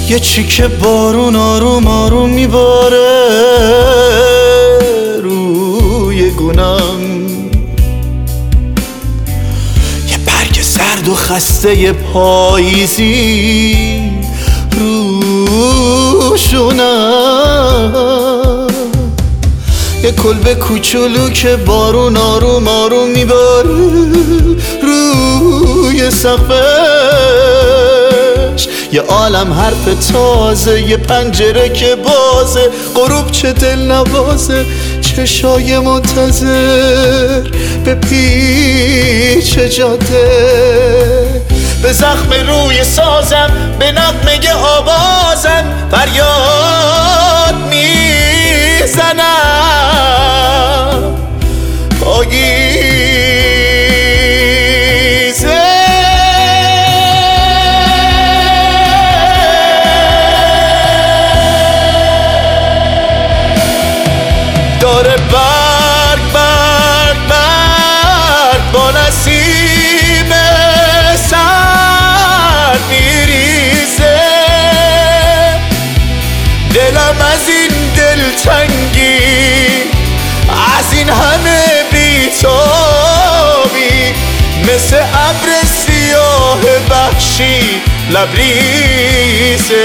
یه چیکه بارون آروم آروم میباره روی گونم، یه برگ سرد و خسته پاییزی روشونم، یه کلبه کوچولو که بارون آروم آروم میباره روی سقفش، یه عالم حرف تازه، یه پنجره که بازه، غروب چه دل نوازه، چشای منتظر به پیچ جاده، به زخم روی سازم، به نغمه آوازم فریاد میزنم. پاییزه داره برگ برگ برگ با نسیم سرد میریزه، دلم از این دلتنگی، از این همه بیتابی، مثل ابر سیاه وحشی لبریزه.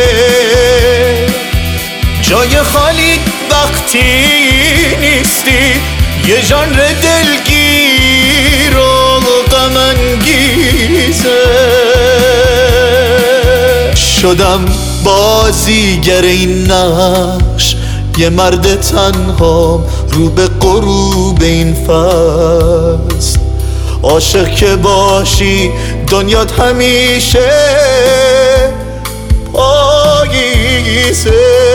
جای خالی وقتی نیستی، یه ژانر دلگیر و غم انگیزه. شدم بازیگر این نقش، یه مرد تنها رو به غروب این فصل، عاشق که باشی دنیات همیشه پاییزه.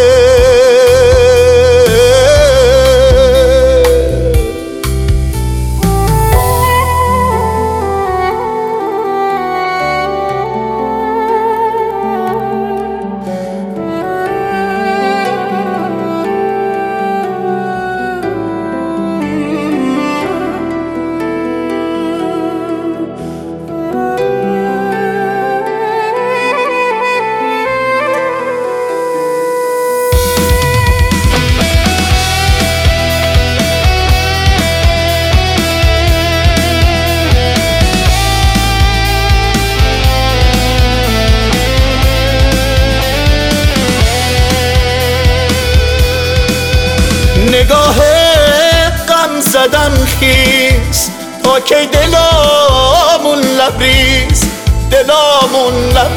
نگاه غم زدم خیز، تا کی دلامون لبریز، دلامون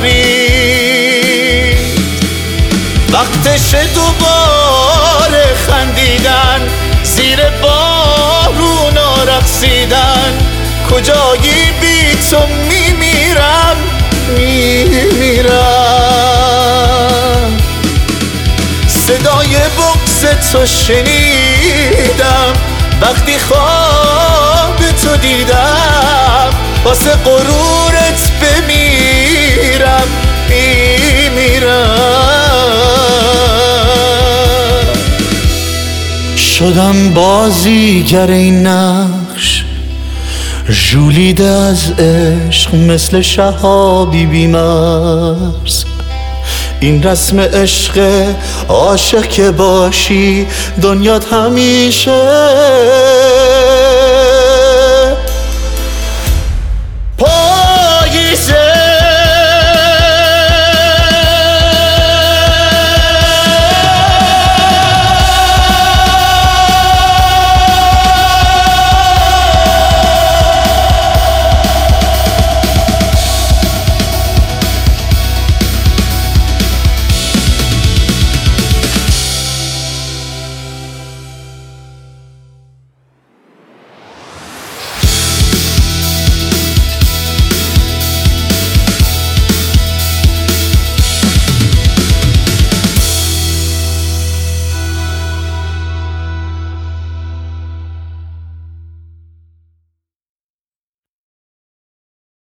لبریز. وقتش دوباره خندیدن، زیر بارونا رقصیدن، کجایی بی تو میمیرم میمیرم. صدای بغض تو شنیدم وقتی خواب تو دیدم، واسه غرورت بمیرم میمیرم. شدم بازیگر این نقش، ژولیده از عشق مثل شهابی بیمرز. این رسم عشق، عاشق که باشی دنیات همیشه